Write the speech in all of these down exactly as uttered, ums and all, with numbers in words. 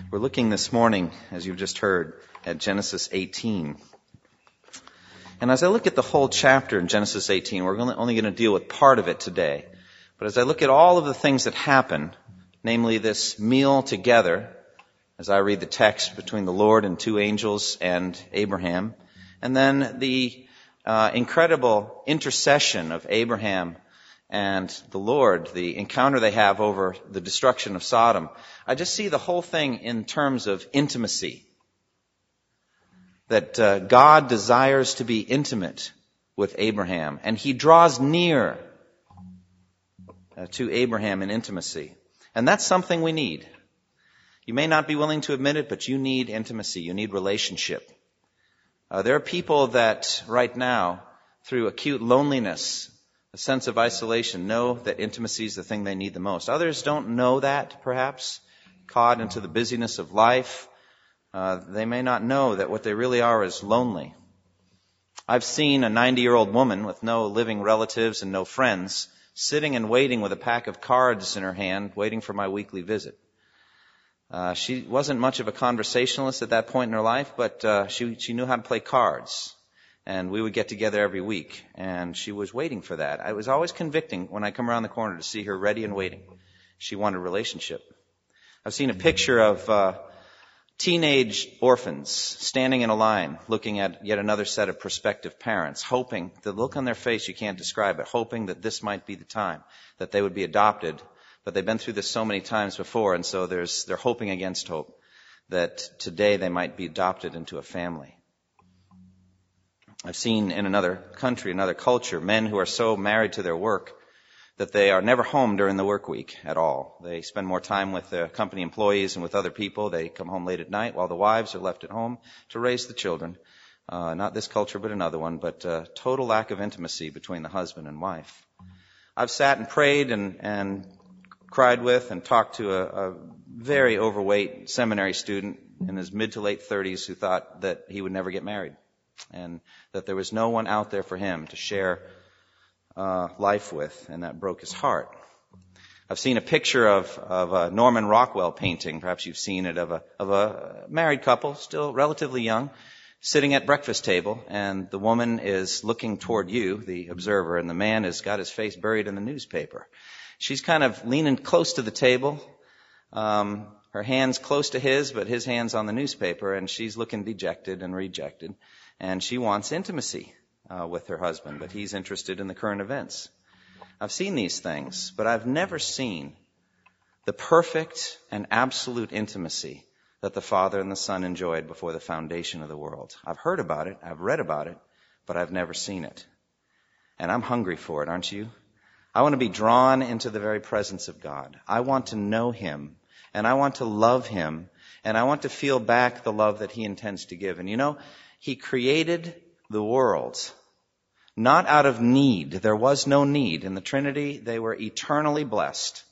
We're looking this morning, as you've just heard, at Genesis eighteen. And as I look at the whole chapter in Genesis eighteen, we're only going to deal with part of it today. But as I look at all of the things that happen, namely this meal together, as I read the text between the Lord and two angels and Abraham, and then the uh, incredible intercession of Abraham and the Lord, the encounter they have over the destruction of Sodom, I just see the whole thing in terms of intimacy. That uh, God desires to be intimate with Abraham, and he draws near uh, to Abraham in intimacy. And that's something we need. You may not be willing to admit it, but you need intimacy. You need relationship. Uh, there are people that right now, through acute loneliness, a sense of isolation, know that intimacy is the thing they need the most. Others don't know that, perhaps, caught into the busyness of life. Uh, they may not know that what they really are is lonely. I've seen a ninety-year-old woman with no living relatives and no friends sitting and waiting with a pack of cards in her hand, waiting for my weekly visit. Uh, she wasn't much of a conversationalist at that point in her life, but uh, she, she knew how to play cards. And we would get together every week, and she was waiting for that. It was always convicting when I come around the corner to see her ready and waiting. She wanted a relationship. I've seen a picture of uh, teenage orphans standing in a line, looking at yet another set of prospective parents, hoping, the look on their face, you can't describe it, hoping that this might be the time, that they would be adopted. But they've been through this so many times before, and so there's, they're hoping against hope that today they might be adopted into a family. I've seen in another country, another culture, men who are so married to their work that they are never home during the work week at all. They spend more time with their company employees and with other people. They come home late at night while the wives are left at home to raise the children. Uh, not this culture, but another one, but uh, total lack of intimacy between the husband and wife. I've sat and prayed and, and cried with and talked to a, a very overweight seminary student in his mid to late thirties who thought that he would never get married, and that there was no one out there for him to share uh, life with, and that broke his heart. I've seen a picture of, of a Norman Rockwell painting, perhaps you've seen it, of a, of a married couple, still relatively young, sitting at breakfast table, and the woman is looking toward you, the observer, and the man has got his face buried in the newspaper. She's kind of leaning close to the table, um, her hands close to his, but his hands on the newspaper, and she's looking dejected and rejected. And she wants intimacy uh, with her husband, but he's interested in the current events. I've seen these things, but I've never seen the perfect and absolute intimacy that the Father and the Son enjoyed before the foundation of the world. I've heard about it, I've read about it, but I've never seen it. And I'm hungry for it, aren't you? I want to be drawn into the very presence of God. I want to know Him, and I want to love Him, and I want to feel back the love that He intends to give. And you know, He created the world not out of need. There was no need. In the Trinity, they were eternally blessed.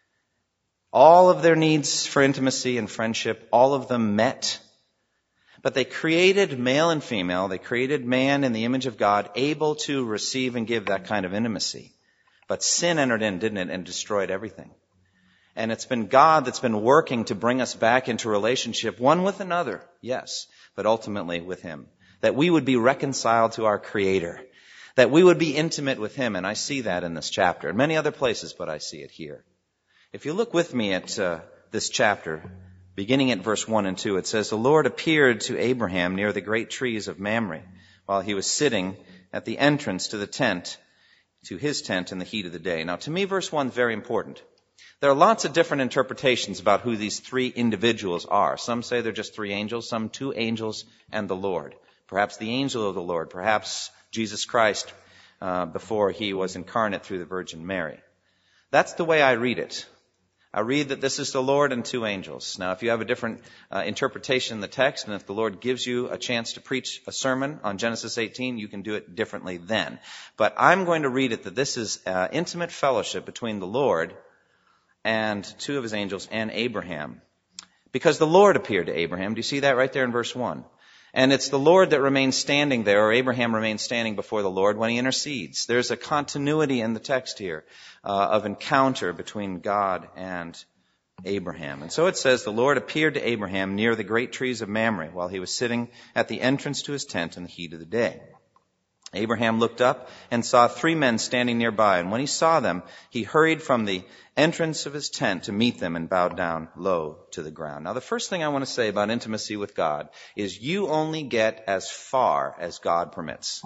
All of their needs for intimacy and friendship, all of them met. But they created male and female. They created man in the image of God, able to receive and give that kind of intimacy. But sin entered in, didn't it, and destroyed everything. And it's been God that's been working to bring us back into relationship, one with another, yes, but ultimately with Him. That we would be reconciled to our Creator. That we would be intimate with Him. And I see that in this chapter. In many other places, but I see it here. If you look with me at uh, this chapter, beginning at verse one and two, it says, "The Lord appeared to Abraham near the great trees of Mamre, while he was sitting at the entrance to the tent, to his tent in the heat of the day." Now, to me, verse one is very important. There are lots of different interpretations about who these three individuals are. Some say they're just three angels, some two angels and the Lord. Perhaps the angel of the Lord, perhaps Jesus Christ uh, before He was incarnate through the Virgin Mary. That's the way I read it. I read that this is the Lord and two angels. Now, if you have a different uh, interpretation in the text, and if the Lord gives you a chance to preach a sermon on Genesis eighteen, you can do it differently then. But I'm going to read it that this is uh, intimate fellowship between the Lord and two of His angels and Abraham. Because the Lord appeared to Abraham. Do you see that right there in verse one? And it's the Lord that remains standing there, or Abraham remains standing before the Lord when he intercedes. There's a continuity in the text here uh, of encounter between God and Abraham. And so it says, the Lord appeared to Abraham near the great trees of Mamre while he was sitting at the entrance to his tent in the heat of the day. Abraham looked up and saw three men standing nearby, and when he saw them, he hurried from the entrance of his tent to meet them and bowed down low to the ground. Now, the first thing I want to say about intimacy with God is you only get as far as God permits.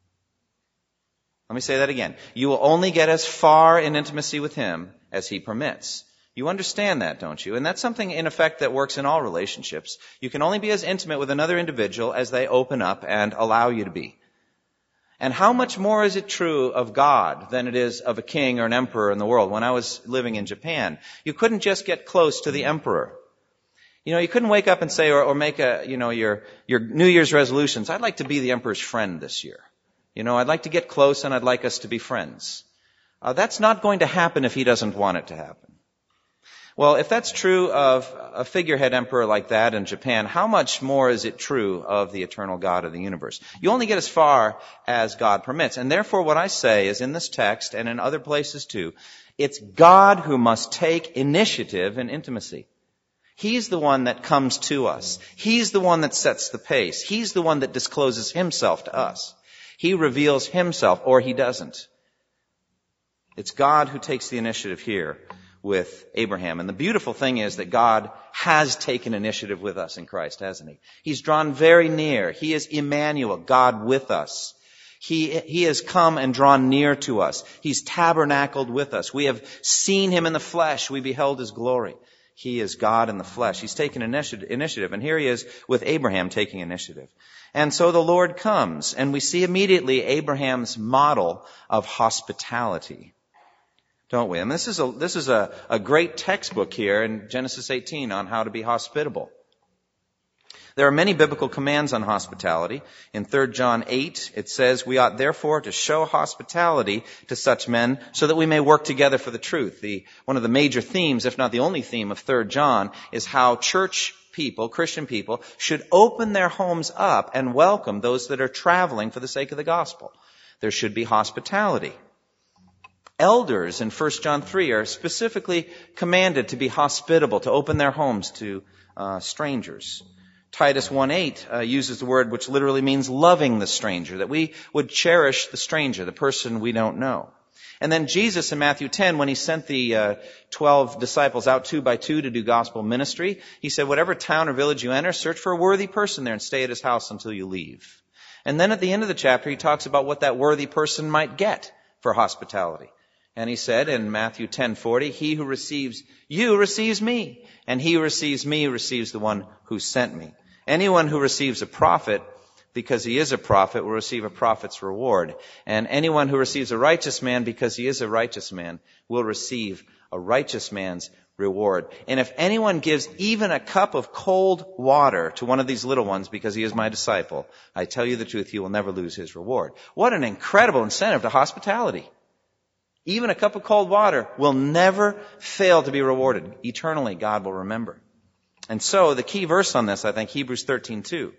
Let me say that again. You will only get as far in intimacy with Him as He permits. You understand that, don't you? And that's something, in effect, that works in all relationships. You can only be as intimate with another individual as they open up and allow you to be. And how much more is it true of God than it is of a king or an emperor in the world? When I was living in Japan, you couldn't just get close to the emperor. You know, you couldn't wake up and say, or, or make a, you know, your, your New Year's resolutions. I'd like to be the emperor's friend this year. You know, I'd like to get close and I'd like us to be friends. Uh, that's not going to happen if he doesn't want it to happen. Well, if that's true of a figurehead emperor like that in Japan, how much more is it true of the eternal God of the universe? You only get as far as God permits. And therefore what I say is in this text and in other places too, it's God who must take initiative in intimacy. He's the one that comes to us. He's the one that sets the pace. He's the one that discloses Himself to us. He reveals Himself, or He doesn't. It's God who takes the initiative here with Abraham. And the beautiful thing is that God has taken initiative with us in Christ, hasn't He? He's drawn very near. He is Emmanuel, God with us. He, he has come and drawn near to us. He's tabernacled with us. We have seen Him in the flesh. We beheld His glory. He is God in the flesh. He's taken initiative. And here He is with Abraham taking initiative. And so the Lord comes, and we see immediately Abraham's model of hospitality. Don't we? And this is a, this is a, a great textbook here in Genesis eighteen on how to be hospitable. There are many biblical commands on hospitality. In Third John eight, it says, we ought therefore to show hospitality to such men so that we may work together for the truth. The, one of the major themes, if not the only theme of Third John, is how church people, Christian people, should open their homes up and welcome those that are traveling for the sake of the gospel. There should be hospitality. Elders in First John three are specifically commanded to be hospitable, to open their homes to uh, strangers. Titus one eight uh, uses the word which literally means loving the stranger, that we would cherish the stranger, the person we don't know. And then Jesus in Matthew ten, when He sent the uh, twelve disciples out two by two to do gospel ministry, He said, whatever town or village you enter, search for a worthy person there and stay at his house until you leave. And then at the end of the chapter, He talks about what that worthy person might get for hospitality. And He said in Matthew ten forty, he who receives you receives me, and he who receives me receives the one who sent me. Anyone who receives a prophet, because he is a prophet, will receive a prophet's reward. And anyone who receives a righteous man, because he is a righteous man, will receive a righteous man's reward. And if anyone gives even a cup of cold water to one of these little ones because he is my disciple, I tell you the truth, he will never lose his reward. What an incredible incentive to hospitality. Even a cup of cold water will never fail to be rewarded. Eternally, God will remember. And so the key verse on this, I think, Hebrews thirteen two,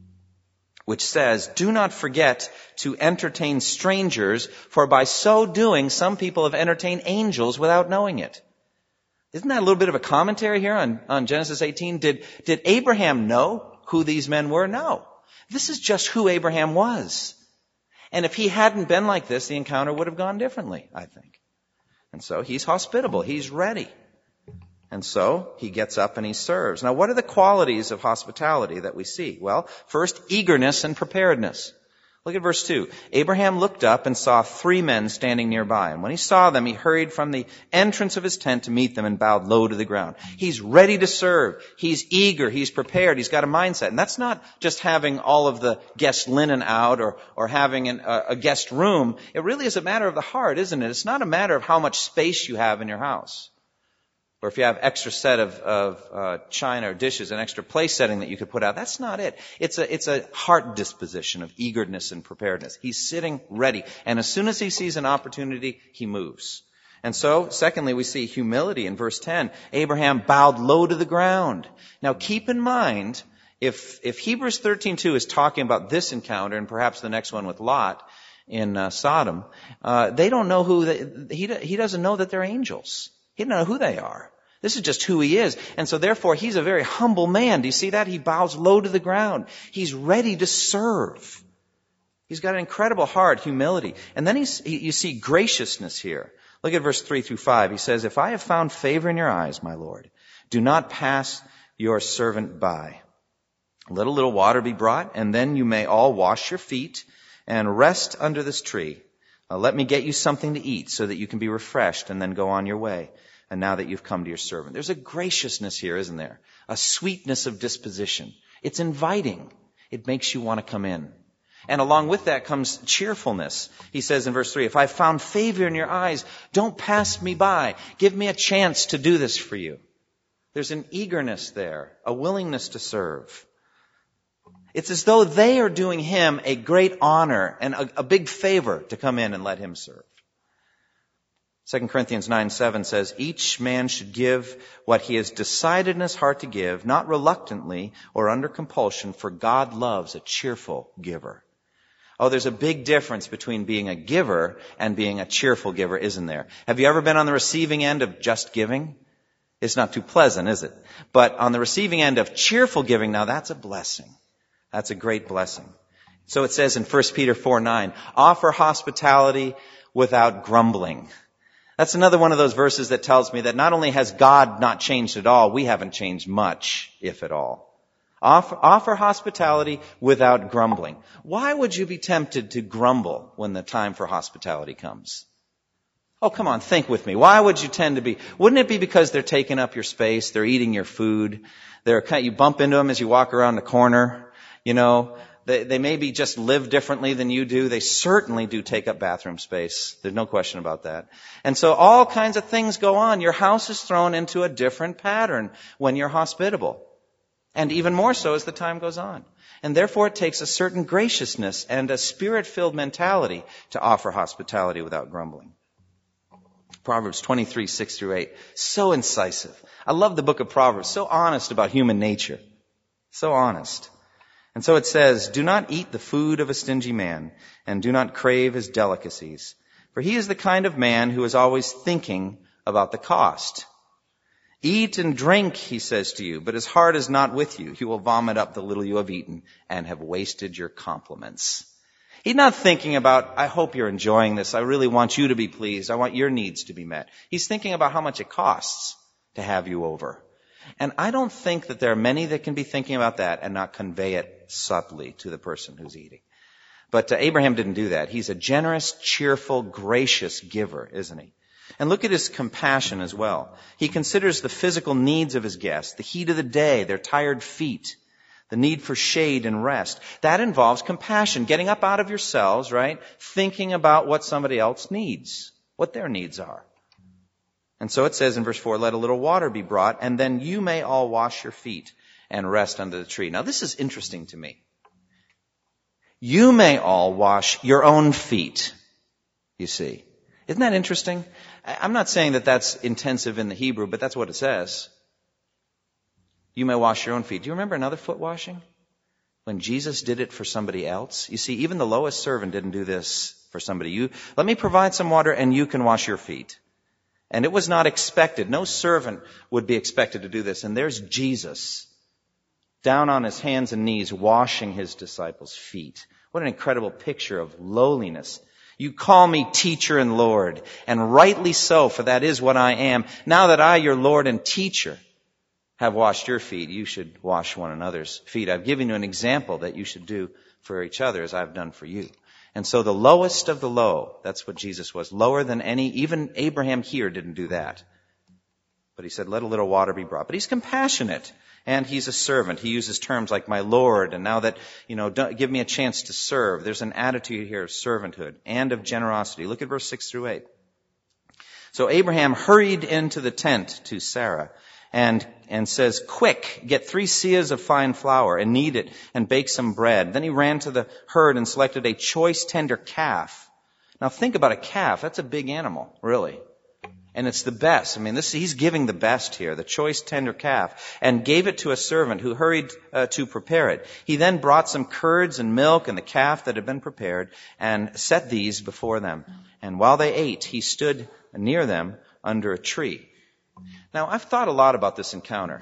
which says, do not forget to entertain strangers, for by so doing, some people have entertained angels without knowing it. Isn't that a little bit of a commentary here on, on Genesis eighteen? Did, did Abraham know who these men were? No. This is just who Abraham was. And if he hadn't been like this, the encounter would have gone differently, I think. And so he's hospitable. He's ready. And so he gets up and he serves. Now, what are the qualities of hospitality that we see? Well, first, eagerness and preparedness. Look at verse two. Abraham looked up and saw three men standing nearby. And when he saw them, he hurried from the entrance of his tent to meet them and bowed low to the ground. He's ready to serve. He's eager. He's prepared. He's got a mindset. And that's not just having all of the guest linen out or, or having an, a, a guest room. It really is a matter of the heart, isn't it? It's not a matter of how much space you have in your house. Or if you have extra set of, of uh, china or dishes, an extra place setting that you could put out. That's not it. It's a, it's a heart disposition of eagerness and preparedness. He's sitting ready. And as soon as he sees an opportunity, he moves. And so, secondly, we see humility in verse ten. Abraham bowed low to the ground. Now keep in mind, if, if Hebrews thirteen two is talking about this encounter and perhaps the next one with Lot in uh, Sodom, uh, they don't know who, they, he, he doesn't know that they're angels. He doesn't know who they are. This is just who he is. And so therefore, he's a very humble man. Do you see that? He bows low to the ground. He's ready to serve. He's got an incredible heart, humility. And then he's, he, you see graciousness here. Look at verse three through five. He says, if I have found favor in your eyes, my Lord, do not pass your servant by. Let a little water be brought, and then you may all wash your feet and rest under this tree. Uh, let me get you something to eat so that you can be refreshed and then go on your way. And now that you've come to your servant. There's a graciousness here, isn't there? A sweetness of disposition. It's inviting. It makes you want to come in. And along with that comes cheerfulness. He says in verse three, if I've found favor in your eyes, don't pass me by. Give me a chance to do this for you. There's an eagerness there, a willingness to serve. It's as though they are doing him a great honor and a, a big favor to come in and let him serve. Second Corinthians nine seven says, each man should give what he has decided in his heart to give, not reluctantly or under compulsion, for God loves a cheerful giver. Oh, there's a big difference between being a giver and being a cheerful giver, isn't there? Have you ever been on the receiving end of just giving? It's not too pleasant, is it? But on the receiving end of cheerful giving, now that's a blessing. That's a great blessing. So it says in First Peter four nine, offer hospitality without grumbling. That's another one of those verses that tells me that not only has God not changed at all, we haven't changed much, if at all. Offer, offer hospitality without grumbling. Why would you be tempted to grumble when the time for hospitality comes? Oh, come on, think with me. Why would you tend to be? Wouldn't it be because they're taking up your space, they're eating your food, they're you bump into them as you walk around the corner, you know? They, they maybe just live differently than you do. They certainly do take up bathroom space. There's no question about that. And so all kinds of things go on. Your house is thrown into a different pattern when you're hospitable. And even more so as the time goes on. And therefore it takes a certain graciousness and a spirit-filled mentality to offer hospitality without grumbling. Proverbs twenty-three, six through eight. So incisive. I love the book of Proverbs. So honest about human nature. So honest. And so it says, do not eat the food of a stingy man, and do not crave his delicacies. For he is the kind of man who is always thinking about the cost. Eat and drink, he says to you, but his heart is not with you. He will vomit up the little you have eaten and have wasted your compliments. He's not thinking about, I hope you're enjoying this. I really want you to be pleased. I want your needs to be met. He's thinking about how much it costs to have you over. And I don't think that there are many that can be thinking about that and not convey it subtly to the person who's eating. But uh, Abraham didn't do that. He's a generous, cheerful, gracious giver, isn't he? And look at his compassion as well. He considers the physical needs of his guests, the heat of the day, their tired feet, the need for shade and rest. That involves compassion, getting up out of yourselves, right? Thinking about what somebody else needs, what their needs are. And so it says in verse four, let a little water be brought, and then you may all wash your feet and rest under the tree. Now this is interesting to me. You may all wash your own feet, you see. Isn't that interesting? I'm not saying that that's intensive in the Hebrew, but that's what it says. You may wash your own feet. Do you remember another foot washing? When Jesus did it for somebody else? You see, even the lowest servant didn't do this for somebody. You, let me provide some water and you can wash your feet. And it was not expected. No servant would be expected to do this. And there's Jesus down on his hands and knees washing his disciples' feet. What an incredible picture of lowliness. You call me teacher and Lord, and rightly so, for that is what I am. Now that I, your Lord and teacher, have washed your feet, you should wash one another's feet. I've given you an example that you should do for each other as I've done for you. And so the lowest of the low, that's what Jesus was. Lower than any, even Abraham here didn't do that. But he said, let a little water be brought. But he's compassionate. And he's a servant. He uses terms like my Lord. And now that, you know, don't, give me a chance to serve. There's an attitude here of servanthood and of generosity. Look at verse six through eight. So Abraham hurried into the tent to Sarah and, and says, quick, get three seahs of fine flour and knead it and bake some bread. Then he ran to the herd and selected a choice tender calf. Now think about a calf. That's a big animal, really. And it's the best. I mean, this, he's giving the best here, the choice tender calf, and gave it to a servant who hurried uh, to prepare it. He then brought some curds and milk and the calf that had been prepared and set these before them. And while they ate, he stood near them under a tree. Now, I've thought a lot about this encounter.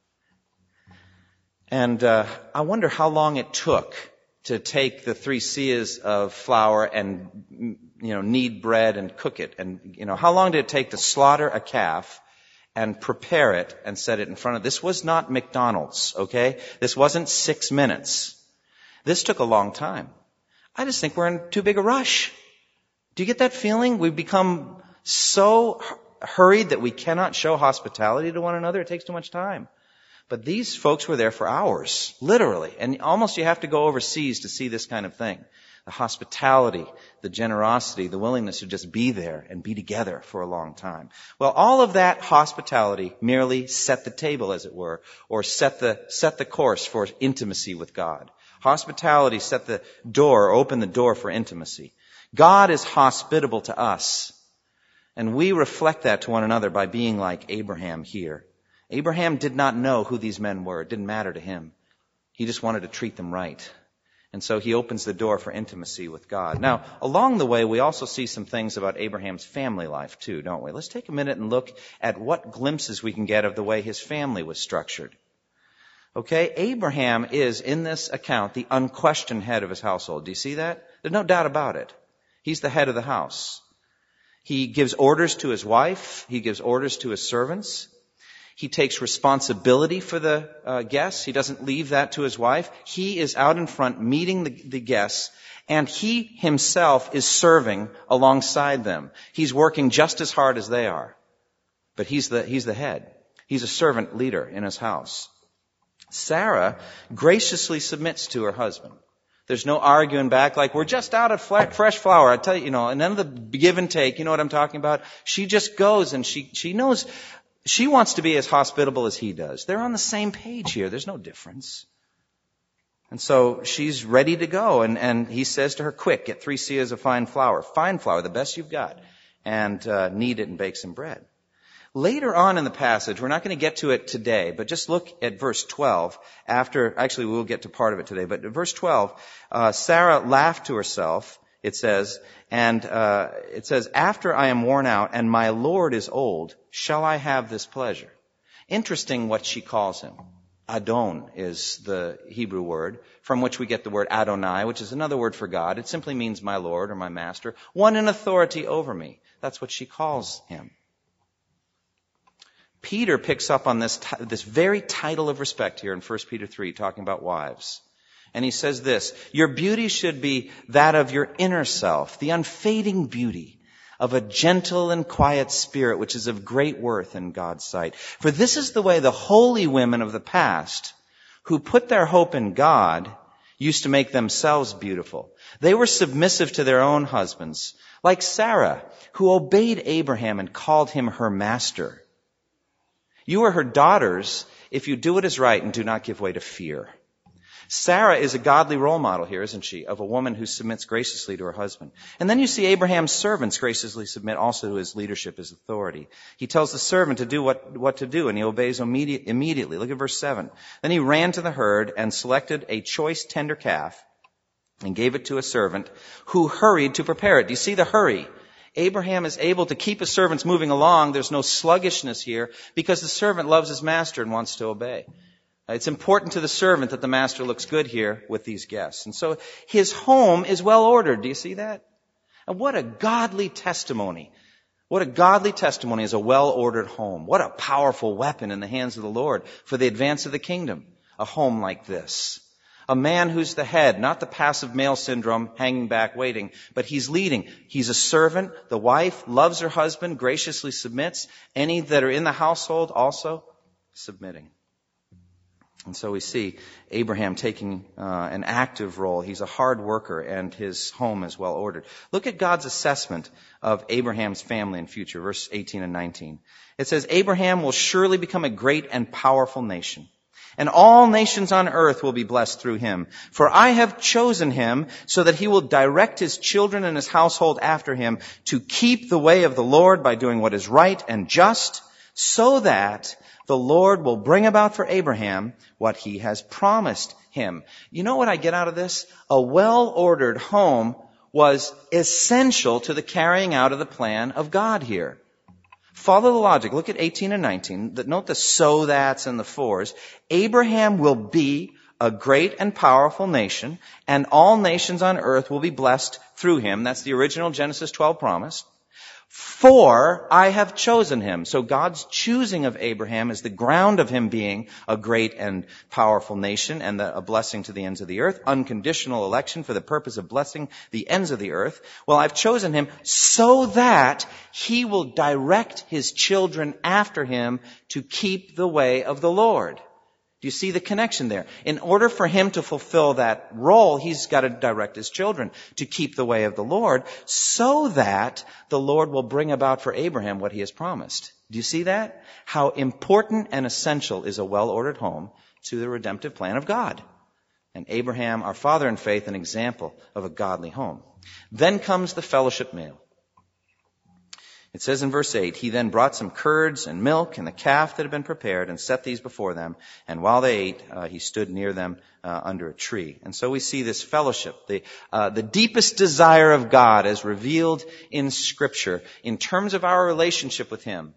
And uh, I wonder how long it took to take the three seahs of flour and, you know, knead bread and cook it. And, you know, how long did it take to slaughter a calf and prepare it and set it in front of... This was not McDonald's, okay? This wasn't six minutes. This took a long time. I just think we're in too big a rush. Do you get that feeling? We've become so hurried that we cannot show hospitality to one another. It takes too much time. But these folks were there for hours, literally. And almost you have to go overseas to see this kind of thing. The hospitality, the generosity, the willingness to just be there and be together for a long time. Well, all of that hospitality merely set the table, as it were, or set the, set the course for intimacy with God. Hospitality set the door, opened the door for intimacy. God is hospitable to us. And we reflect that to one another by being like Abraham here. Abraham did not know who these men were. It didn't matter to him. He just wanted to treat them right. And so he opens the door for intimacy with God. Now, along the way, we also see some things about Abraham's family life too, don't we? Let's take a minute and look at what glimpses we can get of the way his family was structured. Okay, Abraham is, in this account, the unquestioned head of his household. Do you see that? There's no doubt about it. He's the head of the house. He gives orders to his wife. He gives orders to his servants. He takes responsibility for the uh, guests. He doesn't leave that to his wife. He is out in front meeting the, the guests, and he himself is serving alongside them. He's working just as hard as they are. But he's the, he's the head. He's a servant leader in his house. Sarah graciously submits to her husband. There's no arguing back like, we're just out of fresh flour. I tell you, you know, and none of the give and take, you know what I'm talking about? She just goes and she, she knows... She wants to be as hospitable as he does. They're on the same page here. There's no difference. And so she's ready to go. And, and he says to her, quick, get three seahs of fine flour. Fine flour, the best you've got. And uh, knead it and bake some bread. Later on in the passage, we're not going to get to it today, but just look at verse twelve. After, actually, we'll get to part of it today. But at verse twelve, uh, Sarah laughed to herself, it says, and uh, it says, after I am worn out and my Lord is old, shall I have this pleasure? Interesting what she calls him. Adon is the Hebrew word from which we get the word Adonai, which is another word for God. It simply means my Lord or my master, one in authority over me. That's what she calls him. Peter picks up on this, this very title of respect here in First Peter three, talking about wives. And he says this, your beauty should be that of your inner self, the unfading beauty of a gentle and quiet spirit, which is of great worth in God's sight. For this is the way the holy women of the past, who put their hope in God, used to make themselves beautiful. They were submissive to their own husbands, like Sarah, who obeyed Abraham and called him her master. You are her daughters if you do what is right and do not give way to fear. Sarah is a godly role model here, isn't she, of a woman who submits graciously to her husband. And then you see Abraham's servants graciously submit also to his leadership, his authority. He tells the servant to do what, what to do, and he obeys immediate, immediately. Look at verse seven. Then he ran to the herd and selected a choice tender calf and gave it to a servant who hurried to prepare it. Do you see the hurry? Abraham is able to keep his servants moving along. There's no sluggishness here because the servant loves his master and wants to obey. It's important to the servant that the master looks good here with these guests. And so his home is well ordered. Do you see that? And what a godly testimony. What a godly testimony is a well-ordered home. What a powerful weapon in the hands of the Lord for the advance of the kingdom. A home like this. A man who's the head, not the passive male syndrome, hanging back, waiting, but he's leading. He's a servant. The wife loves her husband, graciously submits. Any that are in the household also submitting. And so we see Abraham taking uh, an active role. He's a hard worker, and his home is well ordered. Look at God's assessment of Abraham's family and future, verse eighteen and nineteen. It says, Abraham will surely become a great and powerful nation, and all nations on earth will be blessed through him. For I have chosen him so that he will direct his children and his household after him to keep the way of the Lord by doing what is right and just, so that the Lord will bring about for Abraham what he has promised him. You know what I get out of this? A well-ordered home was essential to the carrying out of the plan of God here. Follow the logic. Look at eighteen and nineteen. Note the so that's and the fors. Abraham will be a great and powerful nation, and all nations on earth will be blessed through him. That's the original Genesis twelve promise. For I have chosen him. So God's choosing of Abraham is the ground of him being a great and powerful nation and the, a blessing to the ends of the earth. Unconditional election for the purpose of blessing the ends of the earth. Well, I've chosen him so that he will direct his children after him to keep the way of the Lord. Do you see the connection there? In order for him to fulfill that role, he's got to direct his children to keep the way of the Lord so that the Lord will bring about for Abraham what he has promised. Do you see that? How important and essential is a well-ordered home to the redemptive plan of God. And Abraham, our father in faith, an example of a godly home. Then comes the fellowship meal. It says in verse eight, he then brought some curds and milk and the calf that had been prepared and set these before them. And while they ate, uh, he stood near them uh, under a tree. And so we see this fellowship, the, uh, the deepest desire of God as revealed in Scripture in terms of our relationship with him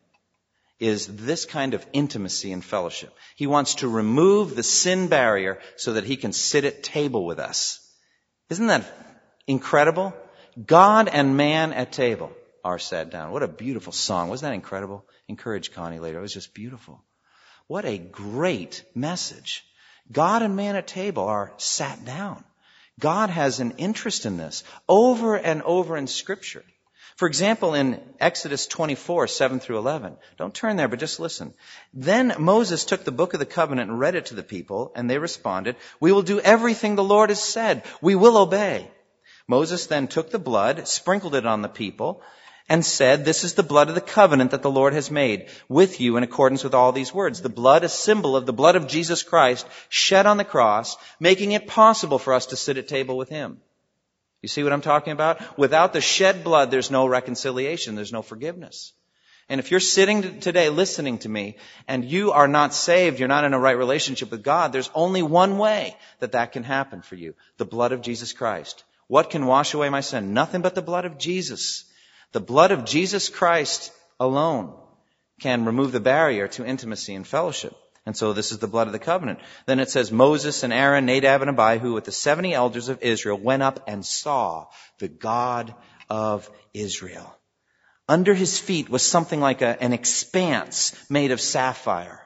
is this kind of intimacy and fellowship. He wants to remove the sin barrier so that he can sit at table with us. Isn't that incredible? God and man at table are sat down. What a beautiful song. Wasn't that incredible? Encourage Connie later. It was just beautiful. What a great message. God and man at table are sat down. God has an interest in this over and over in Scripture. For example, in Exodus twenty-four, seven through eleven. Don't turn there, but just listen. Then Moses took the book of the covenant and read it to the people, and they responded, we will do everything the Lord has said. We will obey. Moses then took the blood, sprinkled it on the people, and said, this is the blood of the covenant that the Lord has made with you in accordance with all these words. The blood, a symbol of the blood of Jesus Christ shed on the cross, making it possible for us to sit at table with him. You see what I'm talking about? Without the shed blood, there's no reconciliation. There's no forgiveness. And if you're sitting today listening to me and you are not saved, you're not in a right relationship with God, there's only one way that that can happen for you. The blood of Jesus Christ. What can wash away my sin? Nothing but the blood of Jesus. The blood of Jesus Christ alone can remove the barrier to intimacy and fellowship. And so this is the blood of the covenant. Then it says Moses and Aaron, Nadab and Abihu with the seventy elders of Israel went up and saw the God of Israel. Under his feet was something like a, an expanse made of sapphire,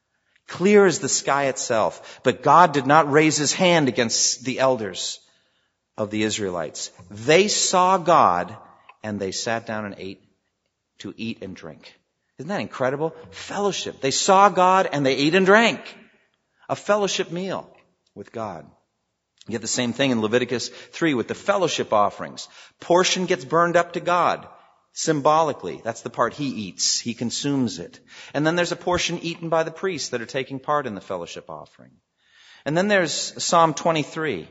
clear as the sky itself. But God did not raise his hand against the elders of the Israelites. They saw God and they sat down and ate to eat and drink. Isn't that incredible? Fellowship. They saw God and they ate and drank. A fellowship meal with God. You get the same thing in Leviticus three with the fellowship offerings. Portion gets burned up to God. Symbolically. That's the part he eats. He consumes it. And then there's a portion eaten by the priests that are taking part in the fellowship offering. And then there's Psalm twenty-three.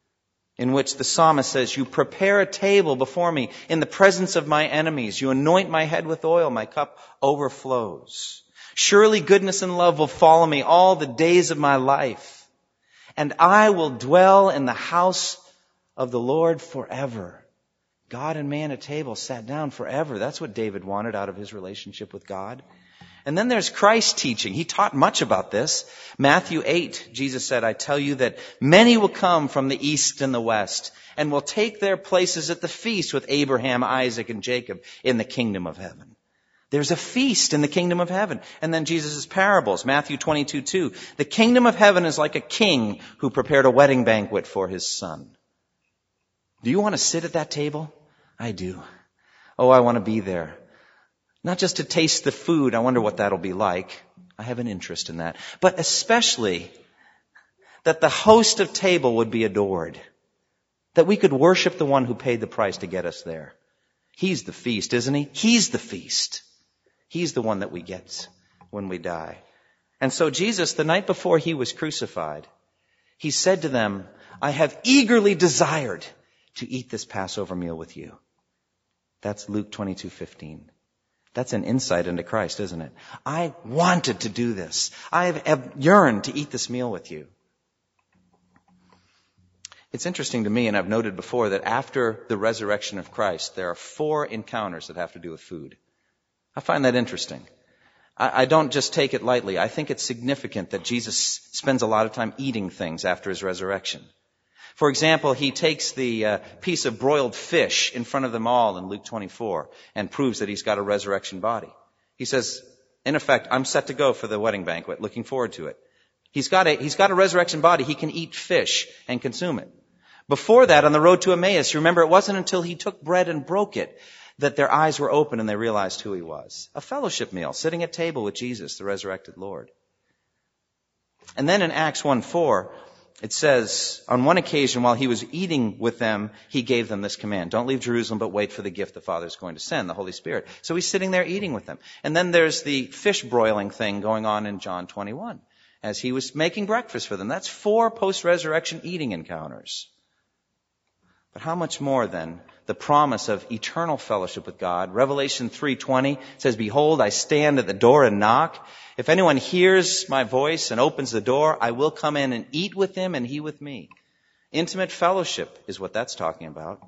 In which the psalmist says, you prepare a table before me in the presence of my enemies. You anoint my head with oil. My cup overflows. Surely goodness and love will follow me all the days of my life. And I will dwell in the house of the Lord forever. God and man at table sat down forever. That's what David wanted out of his relationship with God. And then there's Christ's teaching. He taught much about this. Matthew eight, Jesus said, I tell you that many will come from the east and the west and will take their places at the feast with Abraham, Isaac, and Jacob in the kingdom of heaven. There's a feast in the kingdom of heaven. And then Jesus' parables, Matthew twenty-two, two. The kingdom of heaven is like a king who prepared a wedding banquet for his son. Do you want to sit at that table? I do. Oh, I want to be there. Not just to taste the food. I wonder what that'll be like. I have an interest in that. But especially that the host of table would be adored. That we could worship the one who paid the price to get us there. He's the feast, isn't he? He's the feast. He's the one that we get when we die. And so Jesus, the night before he was crucified, he said to them, I have eagerly desired to eat this Passover meal with you. That's Luke twenty-two fifteen. That's an insight into Christ, isn't it? I wanted to do this. I have yearned to eat this meal with you. It's interesting to me, and I've noted before, that after the resurrection of Christ, there are four encounters that have to do with food. I find that interesting. I, I don't just take it lightly. I think it's significant that Jesus spends a lot of time eating things after his resurrection. For example, he takes the uh, piece of broiled fish in front of them all in Luke twenty-four and proves that he's got a resurrection body. He says, in effect, I'm set to go for the wedding banquet, looking forward to it. He's got a, he's got a resurrection body. He can eat fish and consume it. Before that, on the road to Emmaus, you remember it wasn't until he took bread and broke it that their eyes were open and they realized who he was. A fellowship meal, sitting at table with Jesus, the resurrected Lord. And then in Acts one four, it says, on one occasion while he was eating with them, he gave them this command. Don't leave Jerusalem, but wait for the gift the Father is going to send, the Holy Spirit. So he's sitting there eating with them. And then there's the fish broiling thing going on in John twenty-one, as he was making breakfast for them. That's four post-resurrection eating encounters. But how much more then the promise of eternal fellowship with God? Revelation three twenty says, behold, I stand at the door and knock. If anyone hears my voice and opens the door, I will come in and eat with him and he with me. Intimate fellowship is what that's talking about.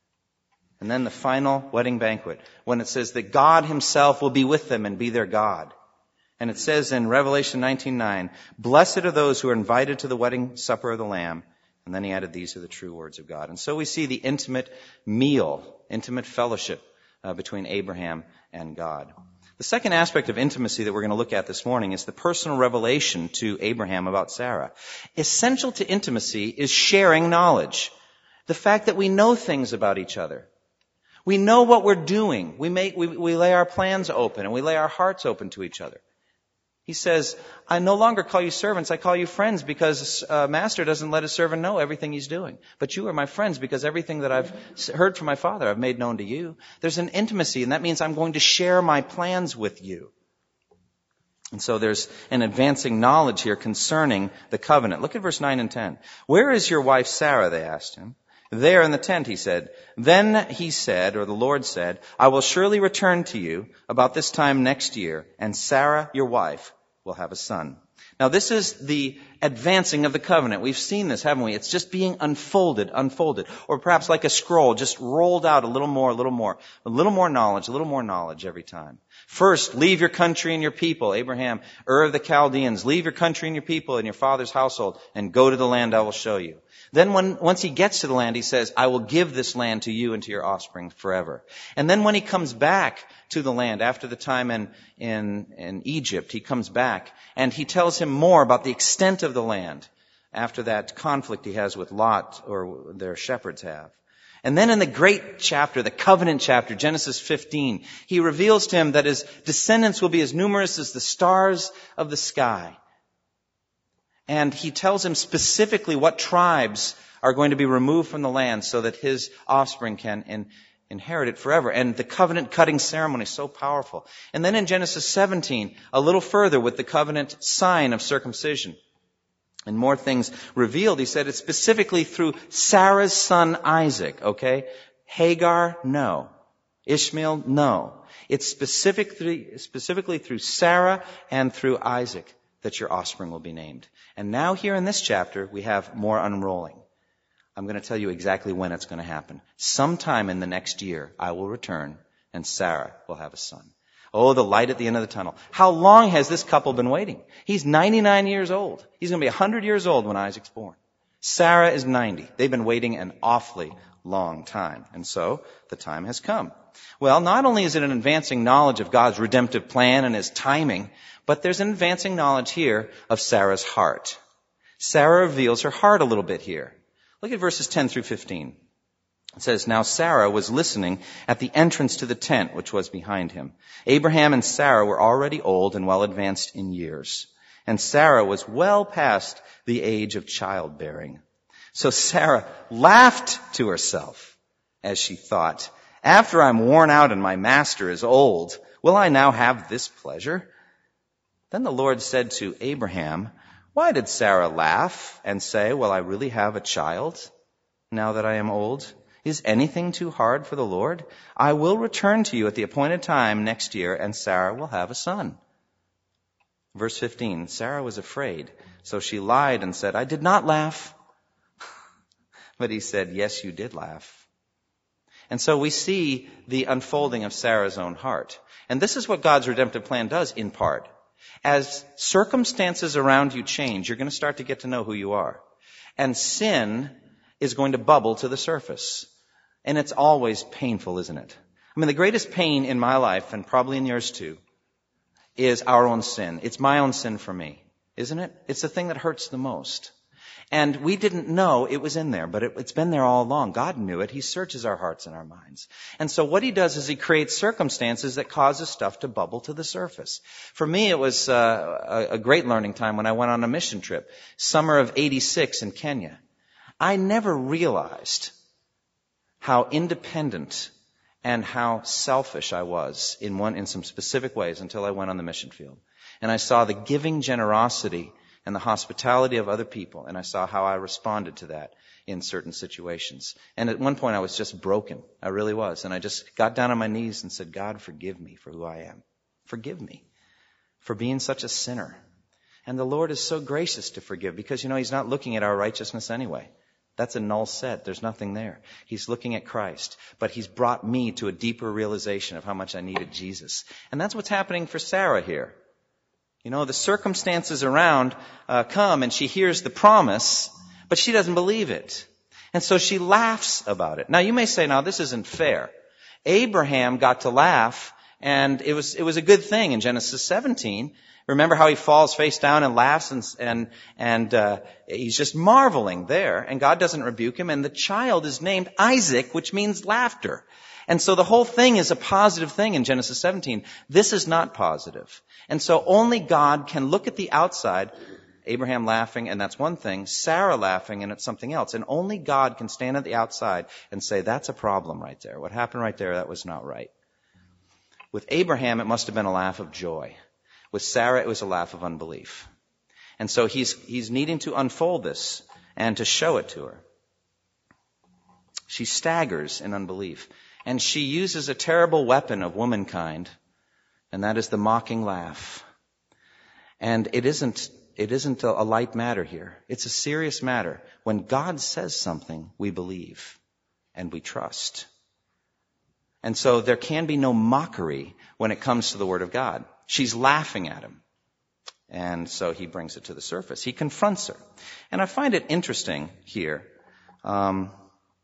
And then the final wedding banquet, when it says that God himself will be with them and be their God. And it says in Revelation nineteen nine, blessed are those who are invited to the wedding supper of the Lamb. And then he added, these are the true words of God. And so we see the intimate meal, intimate fellowship uh, between Abraham and God. The second aspect of intimacy that we're going to look at this morning is the personal revelation to Abraham about Sarah. Essential to intimacy is sharing knowledge. The fact that we know things about each other. We know what we're doing. We make, we, we lay our plans open and we lay our hearts open to each other. He says, I no longer call you servants, I call you friends, because a master doesn't let his servant know everything he's doing. But you are my friends because everything that I've heard from my Father I've made known to you. There's an intimacy, and that means I'm going to share my plans with you. And so there's an advancing knowledge here concerning the covenant. Look at verse nine and ten. Where is your wife Sarah, they asked him. There in the tent, he said. Then he said, or the Lord said, I will surely return to you about this time next year, and Sarah, your wife, will have a son. Now this is the advancing of the covenant. We've seen this, haven't we? It's just being unfolded, unfolded. Or perhaps like a scroll, just rolled out a little more, a little more. A little more knowledge, a little more knowledge every time. First, leave your country and your people. Abraham, Ur of the Chaldeans, leave your country and your people and your father's household and go to the land I will show you. Then when, once he gets to the land, he says, I will give this land to you and to your offspring forever. And then when he comes back to the land after the time in, in, in Egypt, he comes back and he tells him more about the extent of the land after that conflict he has with Lot, or their shepherds have. And then in the great chapter, the covenant chapter, Genesis fifteen, he reveals to him that his descendants will be as numerous as the stars of the sky. And he tells him specifically what tribes are going to be removed from the land so that his offspring can in, inherit it forever. And the covenant cutting ceremony is so powerful. And then in Genesis seventeen, a little further with the covenant sign of circumcision. And more things revealed. He said it's specifically through Sarah's son Isaac, okay? Hagar, no. Ishmael, no. It's specifically, specifically through Sarah and through Isaac that your offspring will be named. And now here in this chapter, we have more unrolling. I'm going to tell you exactly when it's going to happen. Sometime in the next year, I will return and Sarah will have a son. Oh, the light at the end of the tunnel. How long has this couple been waiting? He's ninety-nine years old. He's going to be one hundred years old when Isaac's born. Sarah is ninety. They've been waiting an awfully long time. And so the time has come. Well, not only is it an advancing knowledge of God's redemptive plan and his timing, but there's an advancing knowledge here of Sarah's heart. Sarah reveals her heart a little bit here. Look at verses ten through fifteen. It says, now Sarah was listening at the entrance to the tent which was behind him. Abraham and Sarah were already old and well advanced in years. And Sarah was well past the age of childbearing. So Sarah laughed to herself as she thought, after I'm worn out and my master is old, will I now have this pleasure? Then the Lord said to Abraham, why did Sarah laugh and say, will I really have a child now that I am old? Is anything too hard for the Lord? I will return to you at the appointed time next year, and Sarah will have a son. Verse fifteen, Sarah was afraid, so she lied and said, I did not laugh. But he said, yes, you did laugh. And so we see the unfolding of Sarah's own heart. And this is what God's redemptive plan does in part. As circumstances around you change, you're going to start to get to know who you are. And sin is going to bubble to the surface. And it's always painful, isn't it? I mean, the greatest pain in my life, and probably in yours too, is our own sin. It's my own sin for me, isn't it? It's the thing that hurts the most. And we didn't know it was in there, but it, it's been there all along. God knew it. He searches our hearts and our minds. And so what he does is he creates circumstances that causes stuff to bubble to the surface. For me, it was uh, a, a great learning time when I went on a mission trip, summer of eighty-six in Kenya. I never realized how independent and how selfish I was in one, in some specific ways until I went on the mission field. And I saw the giving generosity and the hospitality of other people, and I saw how I responded to that in certain situations. And at one point I was just broken. I really was. And I just got down on my knees and said, God, forgive me for who I am. Forgive me for being such a sinner. And the Lord is so gracious to forgive because, you know, he's not looking at our righteousness anyway. That's a null set. There's nothing there. He's looking at Christ. But he's brought me to a deeper realization of how much I needed Jesus. And that's what's happening for Sarah here. You know, the circumstances around uh, come and she hears the promise, but she doesn't believe it. And so she laughs about it. Now, you may say, now, this isn't fair. Abraham got to laugh, and it was it was a good thing in Genesis seventeen. Remember how he falls face down and laughs, and and and uh, he's just marveling there, and God doesn't rebuke him, and the child is named Isaac, which means laughter. And so the whole thing is a positive thing in Genesis seventeen. This is not positive. And so only God can look at the outside, Abraham laughing, and that's one thing, Sarah laughing, and it's something else. And only God can stand at the outside and say, that's a problem right there. What happened right there, that was not right. With Abraham, it must have been a laugh of joy. With Sarah, it was a laugh of unbelief. And so he's he's needing to unfold this and to show it to her. She staggers in unbelief. And she uses a terrible weapon of womankind, and that is the mocking laugh. And it isn't, it isn't a, a light matter here. It's a serious matter. When God says something, we believe and we trust. And so there can be no mockery when it comes to the Word of God. She's laughing at him. And so he brings it to the surface. He confronts her. And I find it interesting here, um,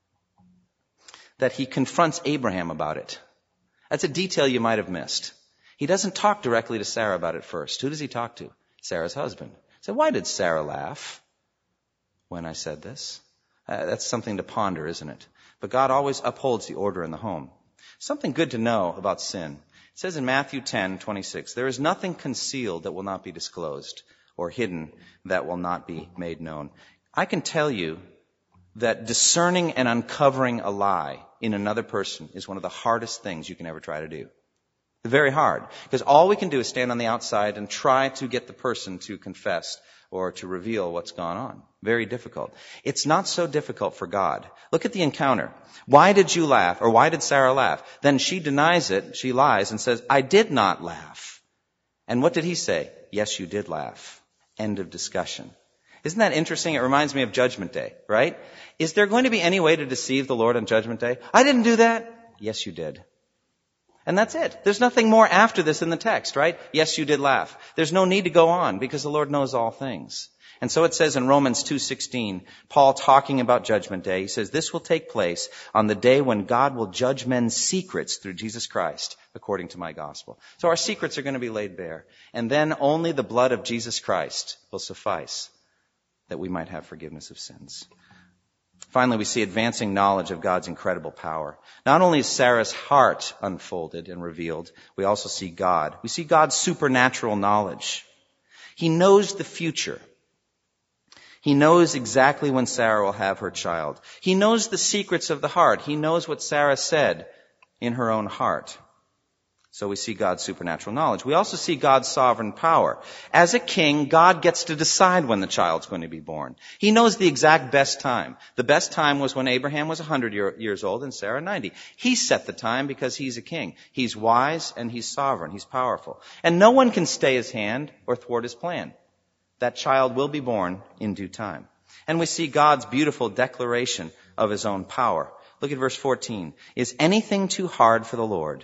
that he confronts Abraham about it. That's a detail you might have missed. He doesn't talk directly to Sarah about it first. Who does he talk to? Sarah's husband. So why did Sarah laugh when I said this? Uh, that's something to ponder, isn't it? But God always upholds the order in the home. Something good to know about sin. It says in Matthew ten twenty-six, there is nothing concealed that will not be disclosed, or hidden that will not be made known. I can tell you that discerning and uncovering a lie in another person is one of the hardest things you can ever try to do. Very hard. Because all we can do is stand on the outside and try to get the person to confess or to reveal what's gone on. Very difficult. It's not so difficult for God. Look at the encounter. Why did you laugh? Or why did Sarah laugh? Then she denies it. She lies and says, I did not laugh. And what did he say? Yes, you did laugh. End of discussion. Isn't that interesting? It reminds me of Judgment Day, right? Is there going to be any way to deceive the Lord on Judgment Day? I didn't do that. Yes, you did. And that's it. There's nothing more after this in the text, right? Yes, you did laugh. There's no need to go on because the Lord knows all things. And so it says in Romans two sixteen, Paul talking about Judgment Day, he says, this will take place on the day when God will judge men's secrets through Jesus Christ, according to my gospel. So our secrets are going to be laid bare. And then only the blood of Jesus Christ will suffice that we might have forgiveness of sins. Finally, we see advancing knowledge of God's incredible power. Not only is Sarah's heart unfolded and revealed, we also see God. We see God's supernatural knowledge. He knows the future. He knows exactly when Sarah will have her child. He knows the secrets of the heart. He knows what Sarah said in her own heart. So we see God's supernatural knowledge. We also see God's sovereign power. As a king, God gets to decide when the child's going to be born. He knows the exact best time. The best time was when Abraham was one hundred years old and Sarah ninety. He set the time because he's a king. He's wise and he's sovereign. He's powerful. And no one can stay his hand or thwart his plan. That child will be born in due time. And we see God's beautiful declaration of his own power. Look at verse fourteen. Is anything too hard for the Lord?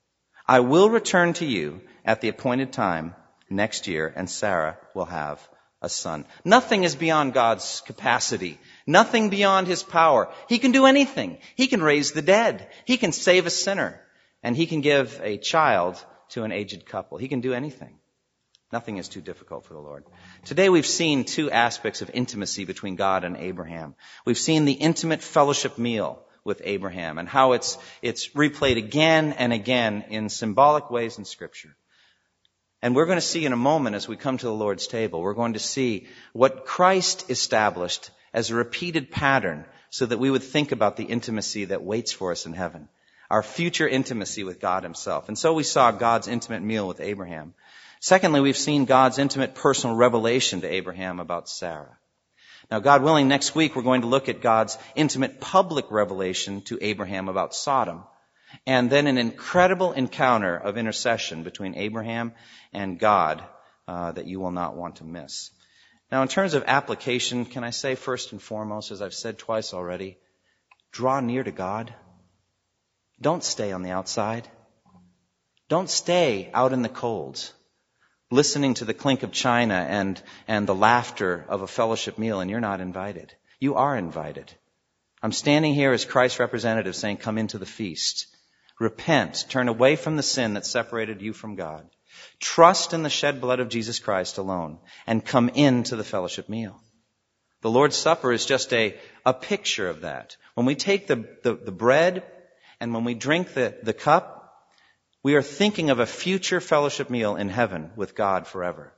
I will return to you at the appointed time next year, and Sarah will have a son. Nothing is beyond God's capacity. Nothing beyond his power. He can do anything. He can raise the dead. He can save a sinner. And he can give a child to an aged couple. He can do anything. Nothing is too difficult for the Lord. Today we've seen two aspects of intimacy between God and Abraham. We've seen the intimate fellowship meal with Abraham and how it's, it's replayed again and again in symbolic ways in Scripture. And we're going to see in a moment as we come to the Lord's table, we're going to see what Christ established as a repeated pattern so that we would think about the intimacy that waits for us in heaven, our future intimacy with God himself. And so we saw God's intimate meal with Abraham. Secondly, we've seen God's intimate personal revelation to Abraham about Sarah. Now, God willing, next week we're going to look at God's intimate public revelation to Abraham about Sodom. And then an incredible encounter of intercession between Abraham and God uh, that you will not want to miss. Now, in terms of application, can I say first and foremost, as I've said twice already, draw near to God. Don't stay on the outside. Don't stay out in the cold, listening to the clink of china and, and the laughter of a fellowship meal, and you're not invited. You are invited. I'm standing here as Christ's representative saying, come into the feast. Repent, turn away from the sin that separated you from God. Trust in the shed blood of Jesus Christ alone, and come into the fellowship meal. The Lord's Supper is just a, a picture of that. When we take the, the, the bread and when we drink the, the cup, we are thinking of a future fellowship meal in heaven with God forever,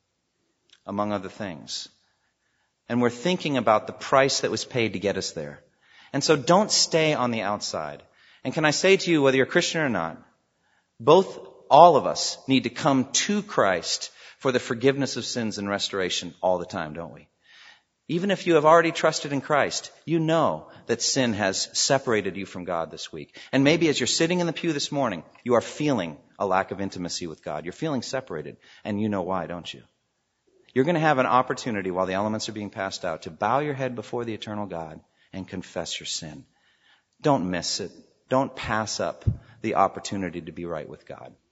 among other things. And we're thinking about the price that was paid to get us there. And so don't stay on the outside. And can I say to you, whether you're a Christian or not, both, all of us need to come to Christ for the forgiveness of sins and restoration all the time, don't we? Even if you have already trusted in Christ, you know that sin has separated you from God this week. And maybe as you're sitting in the pew this morning, you are feeling a lack of intimacy with God. You're feeling separated, and you know why, don't you? You're going to have an opportunity while the elements are being passed out to bow your head before the eternal God and confess your sin. Don't miss it. Don't pass up the opportunity to be right with God.